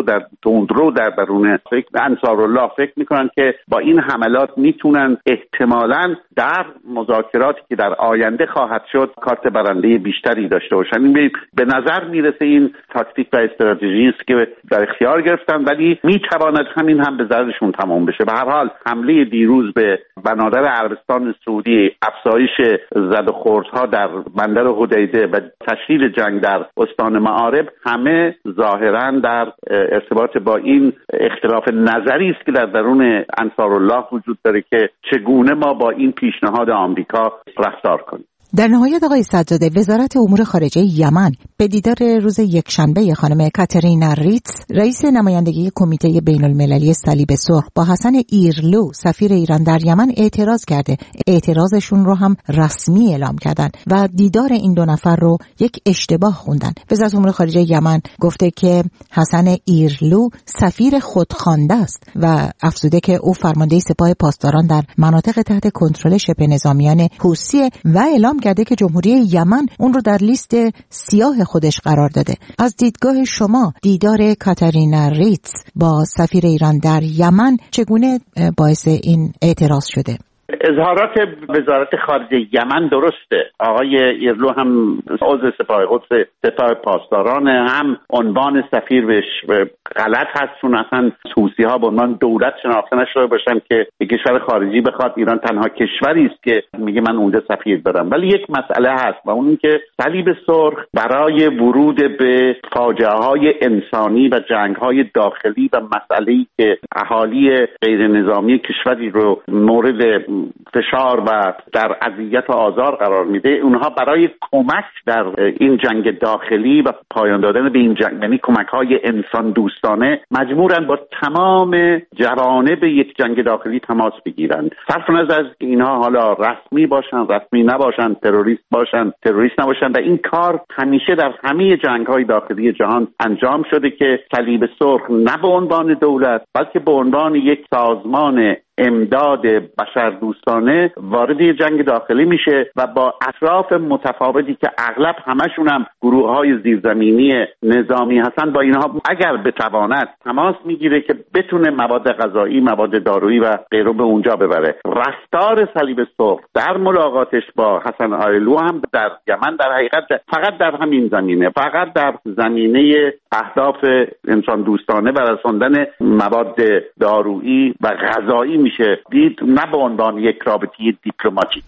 تندرو در درون انصارالله فکر میکنن که با این حملات میتونن احتمالاً در مذاکراتی که در آینده خواهد شد کارت برنده بیشتری داشته باشن. این به نظر میرسه این تاکتیک و استراتژی است که در اختیار گرفتن، ولی میتواند همین هم به ضررشون تمام بشه. به هر حال حمله دیروز به بنادر عربستان سعودی، افزایش زد و خوردها در بندر حدیده و تشدید جنگ در استان معارب همه ظاهرا در ارتباط با این اختلاف نظری است که در درون انصارالله وجود داره که چگونه ما با این پیشنهاد آمریکا رفتار کنیم. در نهایت آقای سدزاده، وزارت امور خارجه یمن به دیدار روز یکشنبه خانم کاترینا ریتس، رئیس نمایندگی کمیته بین المللی صلیب سرخ، با حسن ایرلو سفیر ایران در یمن اعتراض کرده. اعتراضشون رو هم رسمی اعلام کردن و دیدار این دو نفر رو یک اشتباه خوندن. وزارت امور خارجه یمن گفته که حسن ایرلو سفیر خودخوانده است و افزوده که او فرمانده سپاه پاسداران در مناطق تحت کنترل شبه نظامیان حوثی و اعلام کرده که جمهوری یمن اون رو در لیست سیاه خودش قرار داده. از دیدگاه شما دیدار کاترینا ریتس با سفیر ایران در یمن چگونه باعث این اعتراض شده؟ اظهارات وزارت خارجه یمن درسته. آقای ایرلو هم عضو سپاه قدس سپاه پاسداران، هم عنوان سفیر بهش غلط هست، چون اصلا حوثی‌ها به عنوان دولت شناخته نشده باشن که کشور خارجی بخواد. ایران تنها کشوری است که میگه من اونجا سفیر دارم. ولی یک مسئله هست و اون که صلیب سرخ برای ورود به فاجعه‌های انسانی و جنگ‌های داخلی و مسئله‌ای که اهالی غیر نظامی کشوری رو مورد فشار و در اذیت و آزار قرار میده، اونها برای کمک در این جنگ داخلی و پایان دادن به این جنگ، یعنی کمک‌های انسان دوستانه، مجبورن با تمام جوانب یک جنگ داخلی تماس بگیرن. صرف نظر از اینها حالا رسمی باشن، رسمی نباشن، تروریست باشن، تروریست نباشن، و این کار همیشه در همه جنگ‌های داخلی جهان انجام شده که صلیب سرخ نه به عنوان دولت بلکه به عنوان یک سازمان امداد بشردوستانه وارد جنگ داخلی میشه و با اطراف متفاوتی که اغلب همشون هم گروه‌های زیرزمینی نظامی هستن، با اینها اگر بتواند تماس میگیره که بتونه مواد غذایی، مواد دارویی و غیره به اونجا ببره. رفتار صلیب سرخ در ملاقاتش با حسن ایرلو هم در یمن در حقیقت فقط در همین زمینه، فقط در زمینه اهداف انسان دوستانه و رساندن مواد دارویی و غذایی میشه دید، نه به عنوان یک رابطه دیپلماتیک.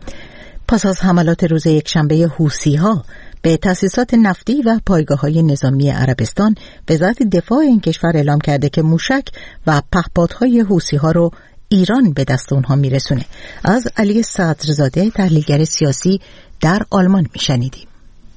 پس از حملات روز یکشنبه حوثی‌ها به تأسیسات نفتی و پایگاه‌های نظامی عربستان، وزارت دفاع این کشور اعلام کرده که موشک و پهپادهای حوثی‌ها رو ایران به دست اونها میرسونه. از علی صدرزاده، تحلیلگر سیاسی در آلمان میشنیدیم.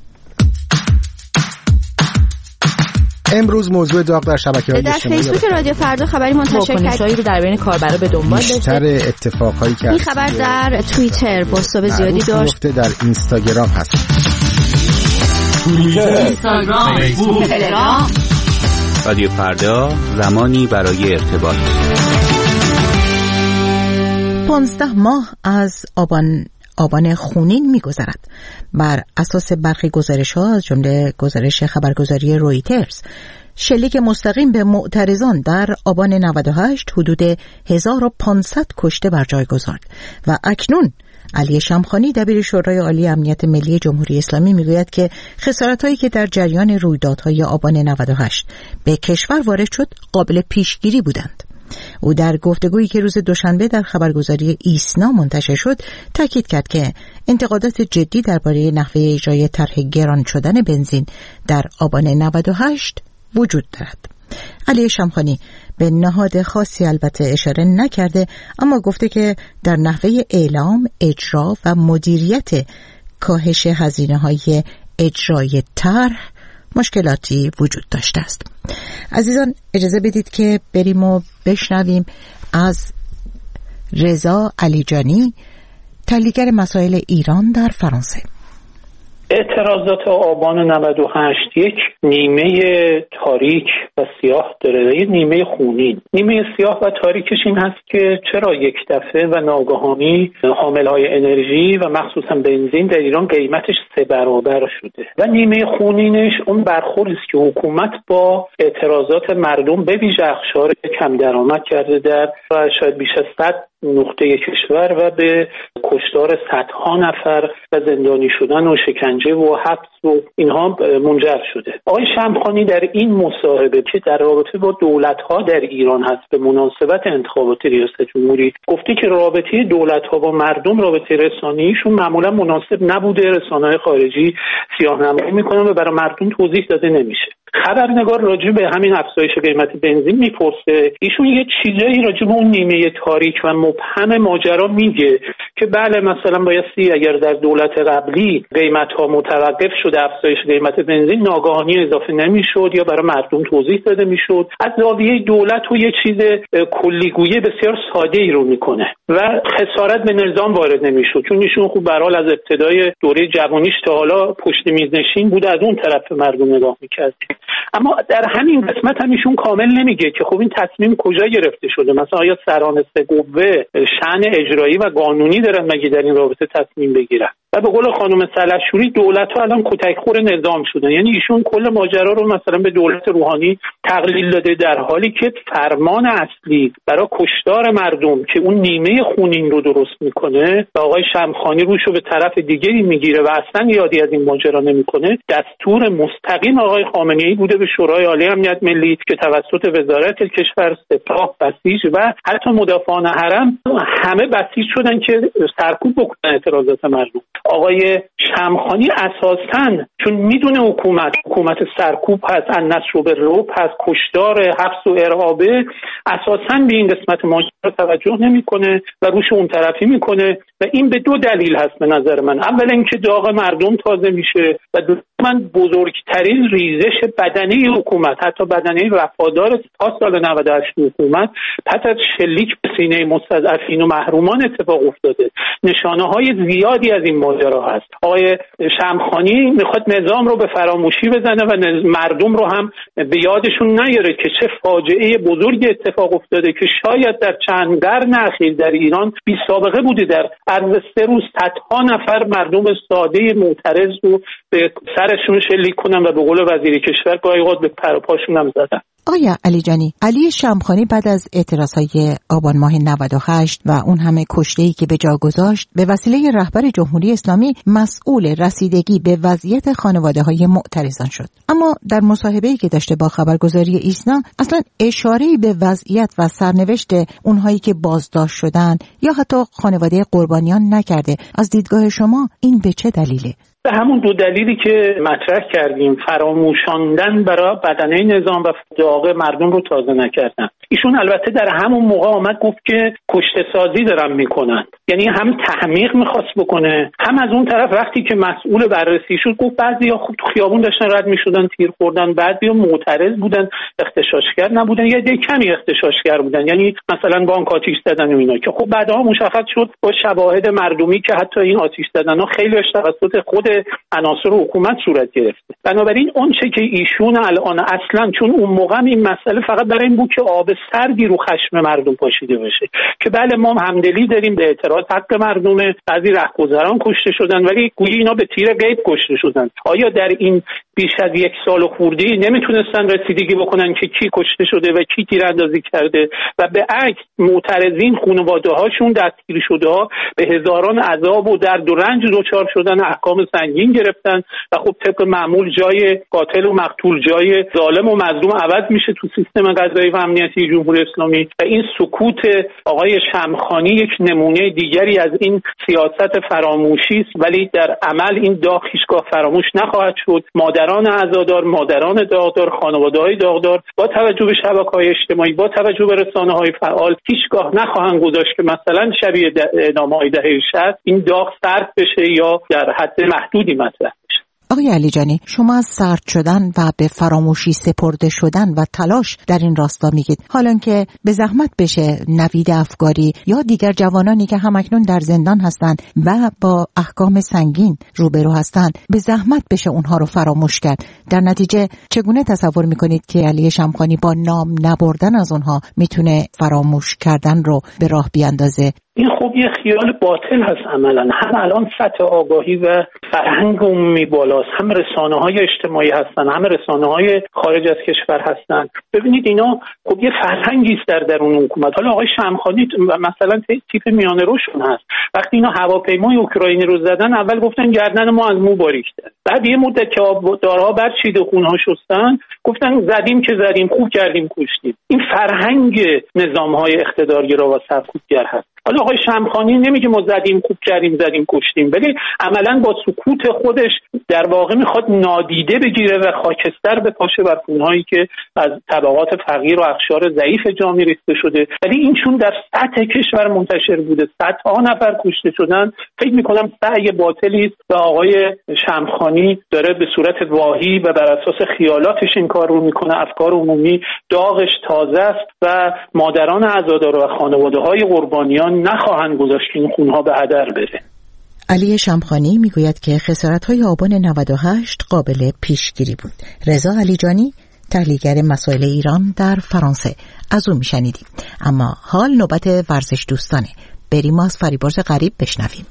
امروز موضوع داغ در شبکه‌های اجتماعی در فیسبوک رادیو فردا خبری منتشر کرد رو در بین کاربرا به دنبال داشته. بیشتر اتفاقایی که این خبر در توییتر بازتاب زیادی داشت. در اینستاگرام هست. اینستاگرام، فیسبوک، تلگرام. رادیو فردا، زمانی برای ارتباط. 15 ماه از آبان خونین می‌گذرد. بر اساس برخی گزارش‌ها از جمله گزارش خبرگزاری رویترز، شلیک مستقیم به معترضان در آبان 98 حدود 1500 کشته بر جای گذارد و اکنون علی شمخانی دبیر شورای عالی امنیت ملی جمهوری اسلامی میگوید که خسارت‌هایی که در جریان رویدادهای آبان 98 به کشور وارد شد قابل پیشگیری بودند. او در گفتگویی که روز دوشنبه در خبرگزاری ایسنا منتشر شد تاکید کرد که انتقادات جدی درباره نحوه اجرای طرح گران شدن بنزین در آبان 98 وجود دارد. علی شمخانی به نهاد خاصی البته اشاره نکرده، اما گفته که در نحوه اعلام، اجرا و مدیریت کاهش هزینه‌های اجرای طرح مشکلاتی وجود داشته است. عزیزان اجازه بدید که بریم و بشنویم از رضا علیجانی، تحلیلگر مسائل ایران در فرانسه. اعتراضات آبان 98 یک نیمه تاریک و سیاه داره، یک نیمه خونین. نیمه سیاه و تاریکش این هست که چرا یک دفعه و ناگهانی حاملهای انرژی و مخصوصا بنزین در ایران قیمتش 3 برابر شده، و نیمه خونینش اون برخوردی است که حکومت با اعتراضات مردم به ویژه اقشار کم درآمد کرده در شاید بیش از 100 نقطه کشور و به کشتار صدها نفر و زندانی شدن و شکنجه و حبس و اینها منجر شده. آقای شمخانی در این مصاحبه که در رابطه با دولت‌ها در ایران هست به مناسبت انتخابات ریاست جمهوری گفته که رابطه دولت‌ها با مردم رابطه رسانه‌ایشون معمولا مناسب نبوده، رسانه‌های خارجی سیاه‌نمایی می‌کنن و برای مردم توضیح داده نمیشه. خبرنگار راجع به همین افزایش قیمت بنزین میپرسه، ایشون یه چیزایی راجع به اون نیمه تاریک و مبهم ماجرا میگه که بله مثلا بایستی اگر در دولت قبلی قیمت‌ها متوقف شده افزایش قیمت بنزین ناگهانی اضافه نمیشد یا برای مردم توضیح داده میشد. از زاویه دولت و یه چیز کلیگویی بسیار ساده ای رو میکنه و خسارت به نظام وارد نمیشد، چون ایشون خوب به هر حال از ابتدای دوره جوانیش تا حالا پشت میز نشین بود، از اون طرف مردم نگاه میکرد. اما در همین قسمت هم ایشون کامل نمیگه که خب این تصمیم کجا گرفته شده، مثلا آیا سران سه قوه شأن اجرایی و قانونی دارن مگه در این رابطه تصمیم بگیرن؟ و به قول خانم سلحشوری دولت‌ها الان کتکخور نظام شدن، یعنی ایشون کل ماجرا رو مثلا به دولت روحانی تقلیل داده، در حالی که فرمان اصلی برای کشتار مردم که اون نیمه خونین رو درست میکنه و آقای شمخانی روشو به طرف دیگری میگیره و اصلا یادی از این ماجرا نمیکنه، دستور مستقیم آقای خامنه‌ای بوده به شورای عالی امنیت ملی که توسط وزارت کشور، سپاه، بسیج و حتی مدافعان حرم همه بسیج شدن که سرکوب بکنن اعتراضات مردم. آقای شمخانی اساساً چون میدونه حکومت سرکوب هست، النصر و بالرعب هست، کشتار، حبس و ارهابه، اساساً به این قسمت ماجرا توجه نمیکنه و روش اون طرفی میکنه و این به 2 دلیل هست به نظر من. اول اینکه داغ مردم تازه میشه و دوم بزرگترین ریزش بدنه حکومت، حتی بدنه وفادار تا سال 98 حکومت پس از شلیک به سینه مستضعفین و محرومان اتفاق افتاده. نشانه‌های زیادی از این ماجرا هست. آقای شمخانی میخواد نظام رو به فراموشی بزنه و مردم رو هم به یادشون نیاره که چه فاجعه بزرگی اتفاق افتاده که شاید در چند قرن اخیر در ایران بی سابقه بوده. در عرض 3 روز صدها نفر مردم ساده معترض رو به سرشون شلیک کنن و به قول وزیر کشور گاهی اوقات به پر و پاشون هم زدن. آیا علیجانی، علی شمخانی بعد از اعتراضهای آبان ماه 98 و اون همه کشته‌ای که به جا گذاشت به وسیله رهبر جمهوری اسلامی مسئول رسیدگی به وضعیت خانواده‌های معترضان شد، اما در مصاحبه‌ای که داشته با خبرگزاری ایسنا اصلا اشاره‌ای به وضعیت و سرنوشت اونهایی که بازداشت شدن یا حتی خانواده قربانیان نکرده. از دیدگاه شما این به چه دلیله؟ به همون 2 دلیلی که مطرح کردیم، فراموشاندن برای بدنه نظام و داغ مردم رو تازه نکردن. ایشون البته در همون موقع آمد گفت که کشته سازی دارن میکنن، یعنی هم تحمیق میخواست بکنه، هم از اون طرف وقتی که مسئول بررسی شد گفت بعضیا خوب تو خیابون داشتن رد میشدن تیر خوردن، بعضیا معترض بودن اغتشاشگر نبودن یا کمی اغتشاشگر بودن، یعنی مثلا بانک آتش زدن و اینا، که خب بعدها مشخص شد با شواهد مردمی که حتی این آتش زدنها خیلیش توسط خود عناصر حکومت صورت گرفته. بنابراین اون چه که ایشون الان اصلا چون اون موقع این مسئله فقط برای این بود که آب سردی رو خشم مردم پاشیده بشه که بله ما همدلی داریم به اعتراض حق مردمه، بعضی رهگذران کشته شدن ولی گویی اینا به تیر غیب کشته شدن. آیا در این بیش از 1 سال خورده‌ای نمیتونستن رسیدگی بکنن که کی کشته شده و کی تیراندازی کرده؟ و به عکس معترضین خانواده‌هاشون دستگیر شده‌ها به هزاران عذاب و درد و رنج دچار شدن، احکام سنگین گرفتن و خب طبق معمول جای قاتل و مقتول جای ظالم و مظلوم عوض میشه تو سیستم قضایی و امنیتی جمهوری اسلامی. و این سکوت آقای شمخانی یک نمونه دیگری از این سیاست فراموشی است، ولی در عمل این داغ هیچگاه فراموش نخواهد شد. مادران عزادار، مادران داغدار، خانواده‌های داغدار با توجه به شبکه‌های اجتماعی، با توجه به رسانه‌های فعال هیچگاه نخواهند گذاشت که مثلا شبیه اعدام‌های دهه 60 این داغ سرد بشه یا در حد محدودی مطرح بشه. آقای علیجانی، شما از سرد شدن و به فراموشی سپرده شدن و تلاش در این راستا میگید، حالا که به زحمت بشه نوید افکاری یا دیگر جوانانی که همکنون در زندان هستند و با احکام سنگین روبرو هستند، به زحمت بشه اونها رو فراموش کرد. در نتیجه چگونه تصور میکنید که علی شمخانی با نام نبردن از اونها میتونه فراموش کردن رو به راه بیاندازه؟ این خب یه خیال باطل هست عملا. هم الان سطح آگاهی و فرهنگ عمومی بالاست، هم رسانه‌های اجتماعی هستن، هم رسانه‌های خارج از کشور هستن. ببینید اینا خب یه فرهنگی است در درون حکومت. حالا آقای شمخانی مثلا تیپ میانه روشون هست. وقتی اینا هواپیمای اوکراینی رو زدن، اول گفتن گردن ما از مو باریک‌تر. بعد یه مدت که دارها برچید و خونها شستن، گفتن زدیم که زدیم، خوب کردیم کشتیم. این فرهنگ نظام‌های اقتدارگرا و سرکوبگر هست. حالا آقای شمخانی نمیگه ما زدیم خوب کردیم زدیم کشتیم، ولی عملا با سکوت خودش در واقع میخواد نادیده بگیره و خاکستر بپاشه بر خونهایی که از طبقات فقیر و اقشار ضعیف جامعه ریخته شده. ولی این چون در سطح کشور منتشر بوده، صدها نفر کشته شدن، فکر میکنم سعی باطلی است و آقای شمخانی داره به صورت واهی و بر اساس خیالاتش این کار رو میکنه. افکار عمومی داغش تازه است و مادران عزادار و خانواده‌های قربانیان نخواهند گذاشت که این خونها به هدر بره. علی شمخانی میگوید که خسارت‌های آبان 98 قابل پیشگیری بود. رضا علیجانی، تحلیلگر مسائل ایران در فرانسه، از او میشنیدیم. اما حال نوبت ورزش دوستانه. بریم از فریبرز غریب بشنویم.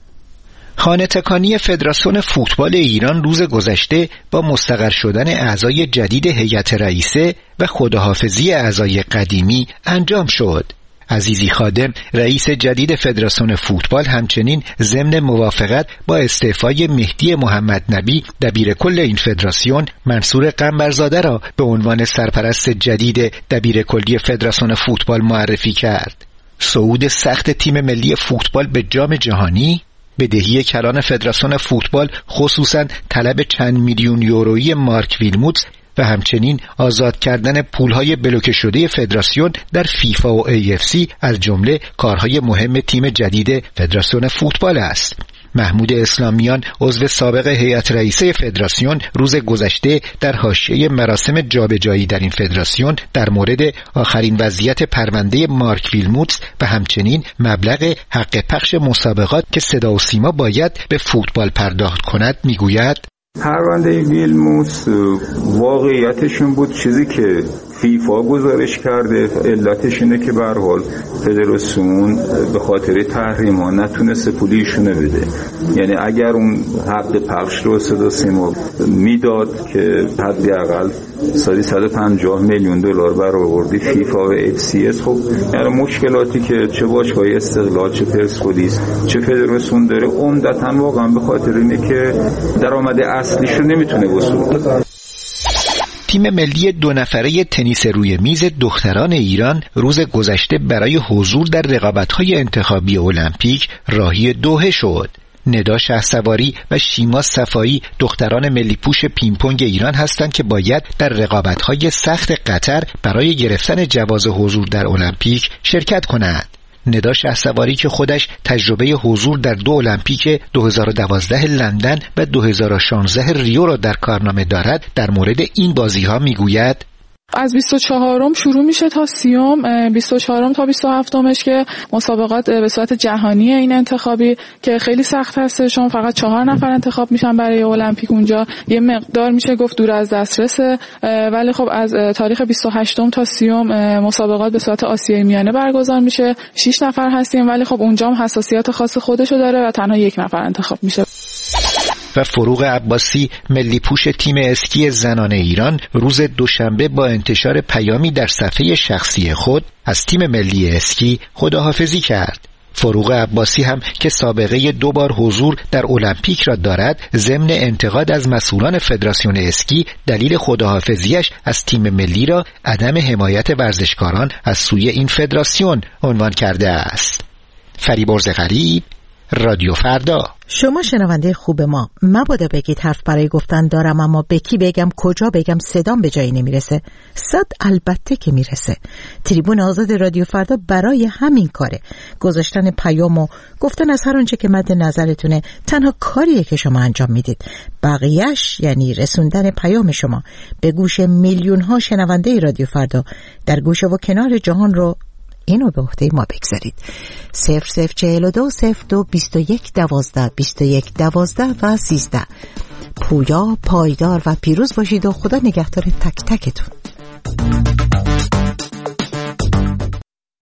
خانه تکانی فدراسیون فوتبال ایران روز گذشته با مستقر شدن اعضای جدید هیئت رئیسه و خداحافظی اعضای قدیمی انجام شد. عزیزی خادم رئیس جدید فدراسیون فوتبال همچنین ضمن موافقت با استعفای مهدی محمد نبی دبیر کل این فدراسیون منصور قنبرزاده را به عنوان سرپرست جدید دبیر کلی فدراسیون فوتبال معرفی کرد. صعود سخت تیم ملی فوتبال به جام جهانی، بدهی کلان فدراسیون فوتبال خصوصاً طلب چند میلیون یورویی مارک ویلموتس و همچنین آزاد کردن پولهای بلوکه شده فدراسیون در فیفا و AFC از جمله کارهای مهم تیم جدید فدراسیون فوتبال است. محمود اسلامیان عضو سابق هیئت رئیسه فدراسیون روز گذشته در حاشیه مراسم جابجایی در این فدراسیون در مورد آخرین وضعیت پرونده مارک ویلموتس و همچنین مبلغ حق پخش مسابقات که صدا و سیما باید به فوتبال پرداخت کند میگوید: پرونده ویلموتس واقعیتشون بود چیزی که فیفا گزارش کرده، علتش اینه که به هر حال فدراسیون به خاطر تحریما نتونسته پولیشونه بده. یعنی اگر اون حق پخش رو صدا سیما میداد که حداقل سالی 150 میلیون دلار برآورده فیفا و FCS، خب یعنی مشکلاتی که چه باشگاه استقلال چه پرسپولیس چه فدراسیون داره عمدتاً واقعا به خاطر اینه که درآمد اصلیش رو نمیتونه وصول کنه. تیم ملی 2 نفره تنیس روی میز دختران ایران روز گذشته برای حضور در رقابت‌های انتخابی المپیک راهی دوحه شد. ندا شهسواری و شیما صفایی دختران ملی پوش پینگ-پونگ ایران هستند که باید در رقابت‌های سخت قطر برای گرفتن جواز حضور در المپیک شرکت کنند. ندا شهسواری که خودش تجربه حضور در 2 المپیک 2012 لندن و 2016 ریو را در کارنامه دارد، در مورد این بازی‌ها میگوید: از 24م شروع میشه تا 30م، 24م تا 27مش که مسابقات به صورت جهانی این انتخابی که خیلی سخت هست، چون فقط 4 نفر انتخاب میشن برای المپیک. اونجا یه مقدار میشه گفت دور از دسترسه، ولی خب از تاریخ 28م تا 30م مسابقات به صورت آسیای میانه برگزار میشه. 6 نفر هستیم، ولی خب اونجا هم حساسیت خاص خودشو داره و تنها 1 نفر انتخاب میشه. و فروغ عباسی ملی پوش تیم اسکی زنان ایران روز دوشنبه با انتشار پیامی در صفحه شخصی خود از تیم ملی اسکی خداحافظی کرد. فروغ عباسی هم که سابقه 2 بار حضور در المپیک را دارد، ضمن انتقاد از مسئولان فدراسیون اسکی دلیل خداحافظیش از تیم ملی را عدم حمایت ورزشکاران از سوی این فدراسیون عنوان کرده است. فریبرز غریب، رادیو فردا. شما شنونده خوب ما، مبادا بگید حرف برای گفتن دارم اما به کی بگم، کجا بگم، صدام به جایی نمیرسه. صد البته که میرسه. تریبون آزاد رادیو فردا برای همین کاره. گذاشتن پیام و گفتن از هر آنچه که مد نظرتونه تنها کاریه که شما انجام میدید. بقیهش یعنی رسوندن پیام شما به گوش میلیون ها شنونده رادیو فردا در گوشه و کنار جهان رو اینو به عهده ما بگذارید. 0042 02 21 12 21 12 و 13. پویا، پایدار و پیروز باشید و خدا نگهدار تک تکتون.